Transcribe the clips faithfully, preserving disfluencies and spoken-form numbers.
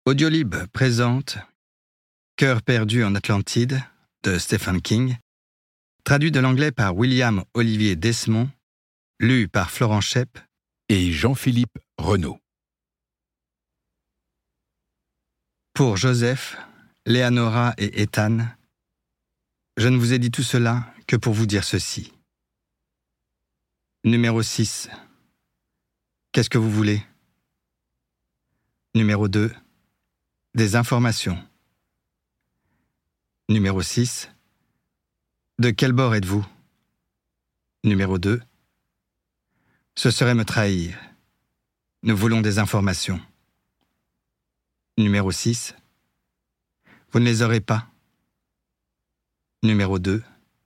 Audiolib présente Cœur perdu en Atlantide de Stephen King, traduit de l'anglais par William Olivier Desmond, lu par Florent Schepp et Jean-Philippe Renaud. Pour Joseph, Léanora et Ethan, je ne vous ai dit tout cela que pour vous dire ceci. Numéro six. Qu'est-ce que vous voulez? Numéro deux. Des informations. Numéro six. De quel bord êtes-vous? Numéro deux. Ce serait me trahir. Nous voulons des informations. Numéro six. Vous ne les aurez pas. Numéro deux.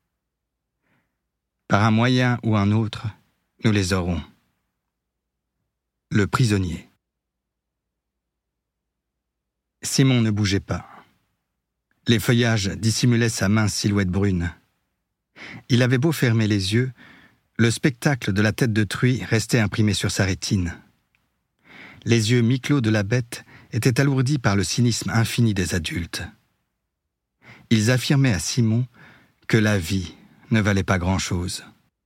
Par un moyen ou un autre, nous les aurons. Le prisonnier. Simon ne bougeait pas. Les feuillages dissimulaient sa mince silhouette brune. Il avait beau fermer les yeux, le spectacle de la tête de truie restait imprimé sur sa rétine. Les yeux mi-clos de la bête étaient alourdis par le cynisme infini des adultes. Ils affirmaient à Simon que la vie ne valait pas grand-chose.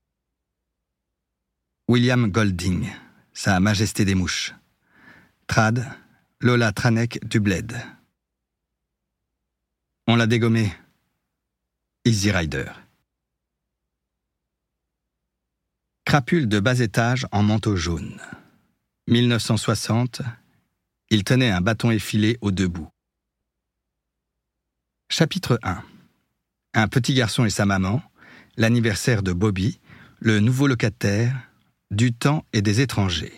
William Golding, Sa Majesté des Mouches. Trad, Lola Tranek du Bled. On l'a dégommé. Easy Rider. Crapule de bas étage en manteau jaune. mille neuf cent soixante, il tenait un bâton effilé aux deux bouts. Chapitre un. Un petit garçon et sa maman, l'anniversaire de Bobby, le nouveau locataire, du temps et des étrangers.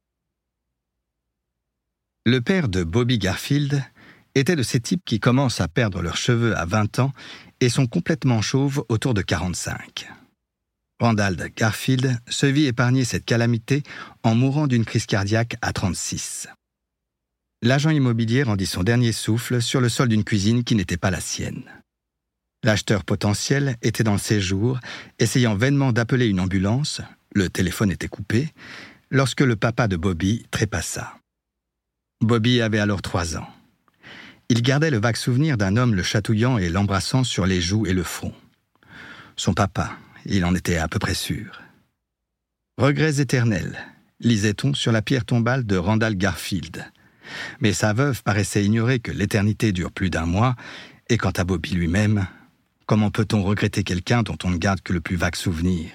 Le père de Bobby Garfield était de ces types qui commencent à perdre leurs cheveux à vingt ans et sont complètement chauves autour de quarante-cinq. Randall Garfield se vit épargner cette calamité en mourant d'une crise cardiaque à trente-six. L'agent immobilier rendit son dernier souffle sur le sol d'une cuisine qui n'était pas la sienne. L'acheteur potentiel était dans le séjour, essayant vainement d'appeler une ambulance, le téléphone était coupé, lorsque le papa de Bobby trépassa. Bobby avait alors trois ans. Il gardait le vague souvenir d'un homme le chatouillant et l'embrassant sur les joues et le front. Son papa, il en était à peu près sûr. Regrets éternels, lisait-on sur la pierre tombale de Randall Garfield. Mais sa veuve paraissait ignorer que l'éternité dure plus d'un mois, et quant à Bobby lui-même, comment peut-on regretter quelqu'un dont on ne garde que le plus vague souvenir?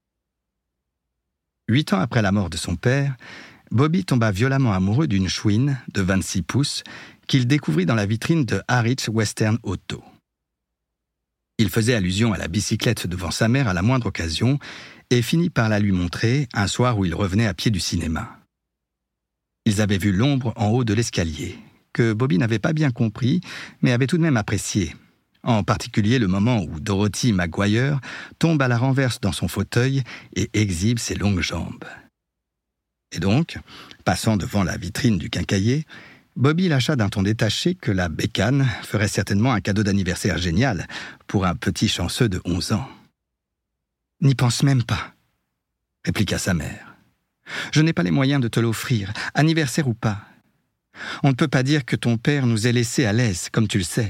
Huit ans après la mort de son père, Bobby tomba violemment amoureux d'une chouine de vingt-six pouces qu'il découvrit dans la vitrine de Harwich Western Auto. Il faisait allusion à la bicyclette devant sa mère à la moindre occasion et finit par la lui montrer un soir où il revenait à pied du cinéma. Ils avaient vu l'ombre en haut de l'escalier, que Bobby n'avait pas bien compris, mais avait tout de même apprécié, en particulier le moment où Dorothy Maguire tombe à la renverse dans son fauteuil et exhibe ses longues jambes. Et donc, passant devant la vitrine du quincaillier, Bobby lâcha d'un ton détaché que la bécane ferait certainement un cadeau d'anniversaire génial pour un petit chanceux de onze ans. « N'y pense même pas, » répliqua sa mère. « Je n'ai pas les moyens de te l'offrir, anniversaire ou pas. On ne peut pas dire que ton père nous ait laissés à l'aise, comme tu le sais. »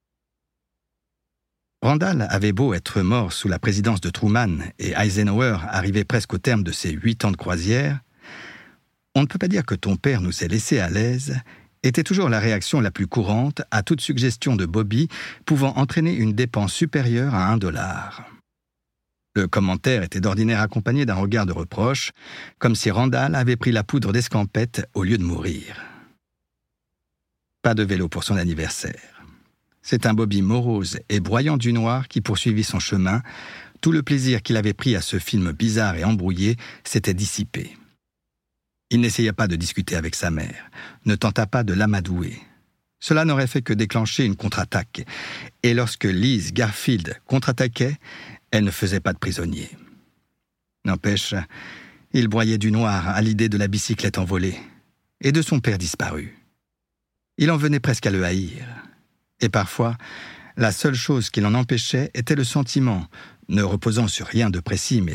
Randall avait beau être mort sous la présidence de Truman et Eisenhower arrivait presque au terme de ses huit ans de croisière, on ne peut pas dire que ton père nous ait laissés à l'aise était toujours la réaction la plus courante à toute suggestion de Bobby pouvant entraîner une dépense supérieure à un dollar. Le commentaire était d'ordinaire accompagné d'un regard de reproche, comme si Randall avait pris la poudre d'escampette au lieu de mourir. Pas de vélo pour son anniversaire. C'est un Bobby morose et broyant du noir qui poursuivit son chemin. Tout le plaisir qu'il avait pris à ce film bizarre et embrouillé s'était dissipé. Il n'essaya pas de discuter avec sa mère, ne tenta pas de l'amadouer. Cela n'aurait fait que déclencher une contre-attaque, et lorsque Liz Garfield contre-attaquait, elle ne faisait pas de prisonnier. N'empêche, il broyait du noir à l'idée de la bicyclette envolée, et de son père disparu. Il en venait presque à le haïr, et parfois, la seule chose qui l'en empêchait était le sentiment, ne reposant sur rien de précis mais